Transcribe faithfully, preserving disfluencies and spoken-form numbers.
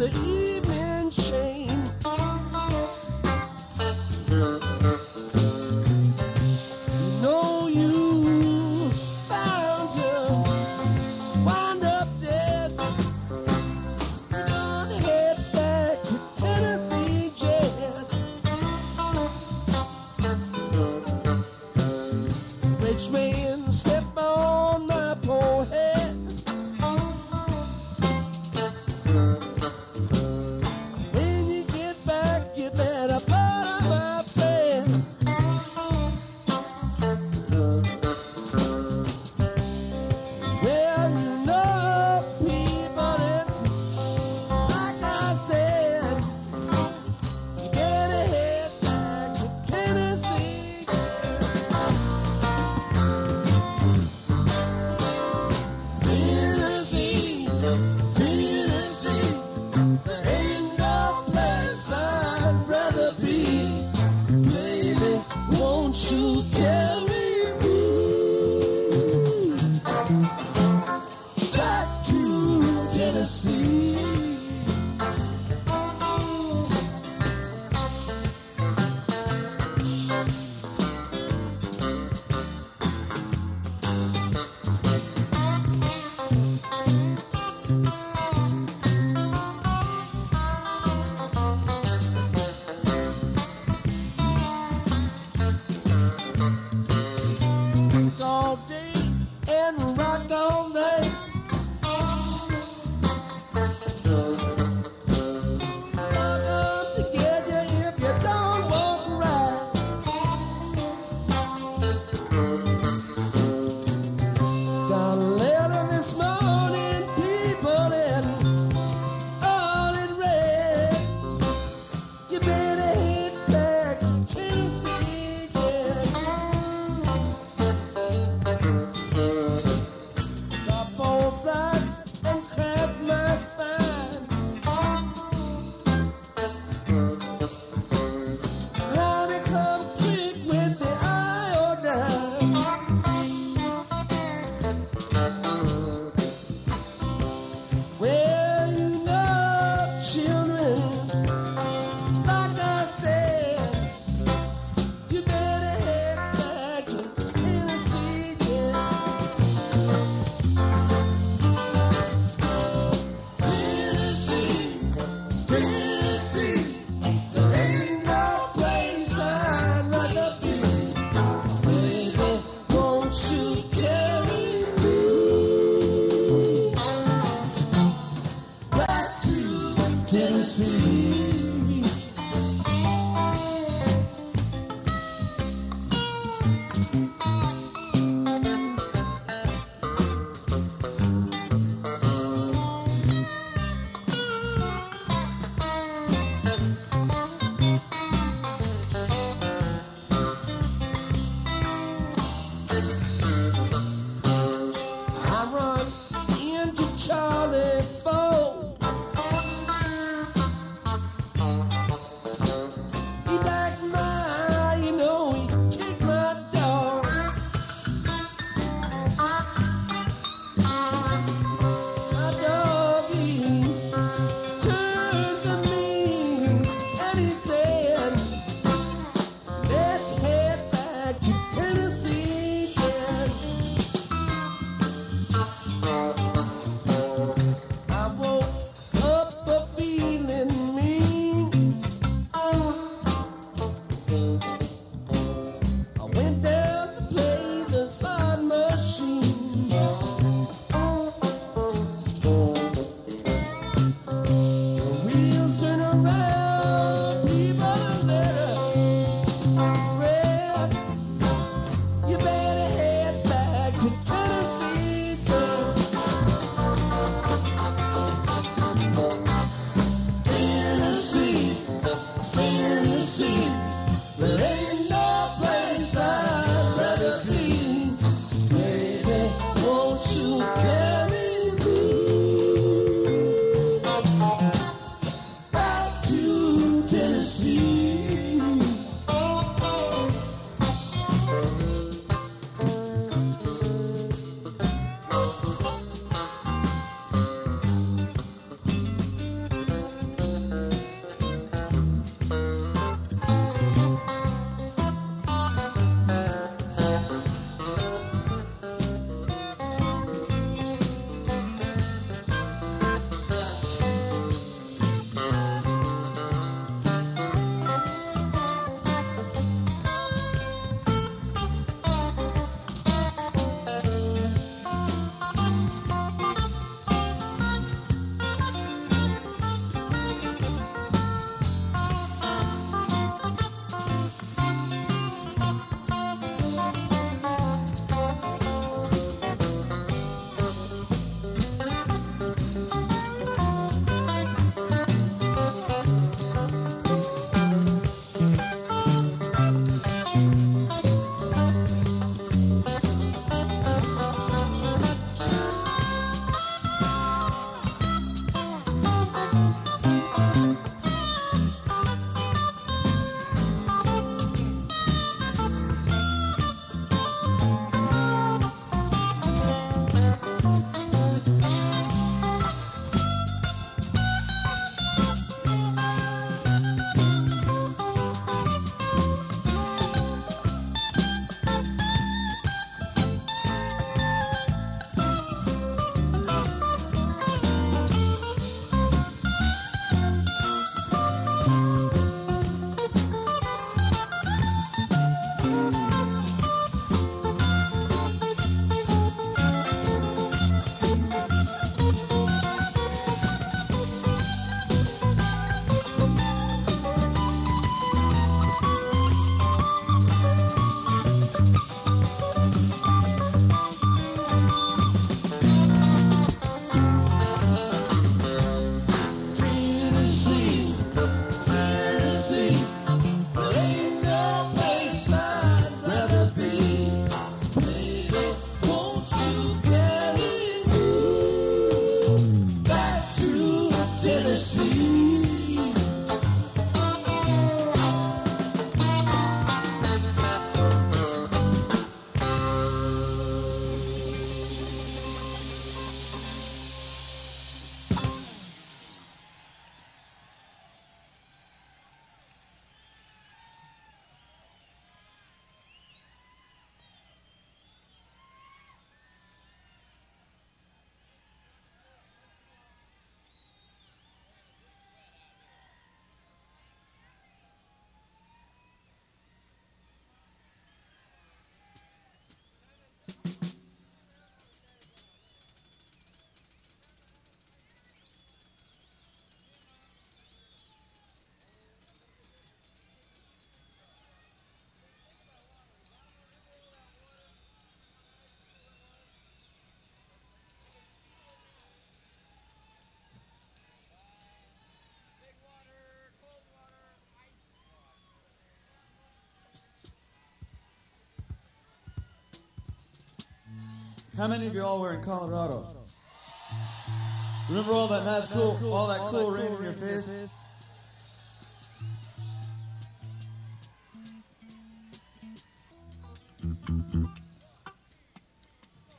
the evening train. You know you found him, wound up dead. You're gonna head back to Tennessee jail. Rich man step on my poor head. When you get back, you better butter my bread. Well, you know, people, it's like I said. You better head back to Tennessee. Tennessee, Tennessee, there ain't no place I'd rather be. Baby, won't you carry me back to Tennessee? Rock all day and rock all night. Not up to get you if you don't walk right. Got a letter this morning, people, and all in red. You better head back to Tennessee again. Got four flights and cramped my spine. Honey, come quick with the iodine. How many of you all were in Colorado? Remember all that nice cool, all that cool rain in your face? Mm-hmm.